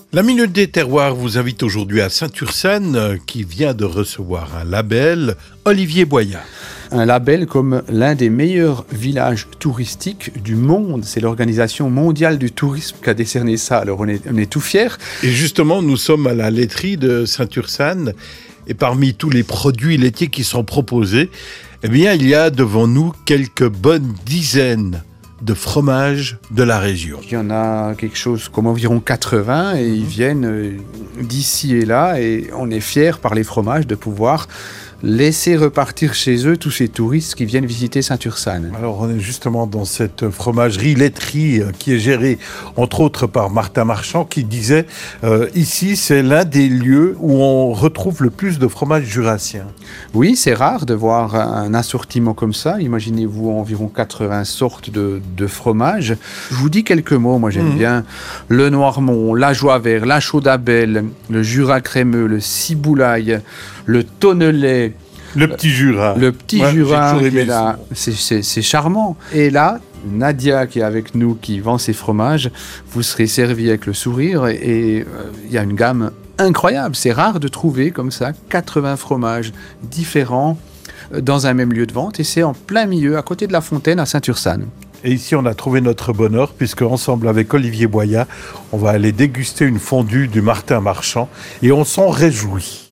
La Minute des Terroirs vous invite aujourd'hui à Saint-Ursanne, qui vient de recevoir un label, Olivier Boyat. Un label comme l'un des meilleurs villages touristiques du monde. C'est l'Organisation mondiale du tourisme qui a décerné ça. Alors on est tout fiers. Et justement, nous sommes à la laiterie de Saint-Ursanne. Et parmi tous les produits laitiers qui sont proposés, eh bien, il y a devant nous quelques bonnes dizaines de fromages de la région. Il y en a quelque chose comme environ 80 et ils viennent d'ici et là. Et on est fiers par les fromages de pouvoir laisser repartir chez eux tous ces touristes qui viennent visiter Saint-Ursanne. Alors on est justement dans cette fromagerie-laiterie qui est gérée entre autres par Martin Marchand qui disait ici c'est l'un des lieux où on retrouve le plus de fromages jurassiens. Oui, c'est rare de voir un assortiment comme ça. Imaginez-vous environ 80 sortes de fromages. Je vous dis quelques mots, moi j'aime bien le Noirmont, la Joie Vert, la Chaudabelle, le Jura crémeux, le Ciboulaille, le Tonnelay. Le petit Jura. Le petit Jura qui est là, c'est charmant. Et là, Nadia qui est avec nous, qui vend ses fromages, vous serez servi avec le sourire et il y a une gamme incroyable. C'est rare de trouver comme ça 80 fromages différents dans un même lieu de vente et c'est en plein milieu, à côté de la Fontaine, à Saint-Ursanne. Et ici, on a trouvé notre bonheur, puisque ensemble avec Olivier Boyat, on va aller déguster une fondue du Martin Marchand et on s'en réjouit.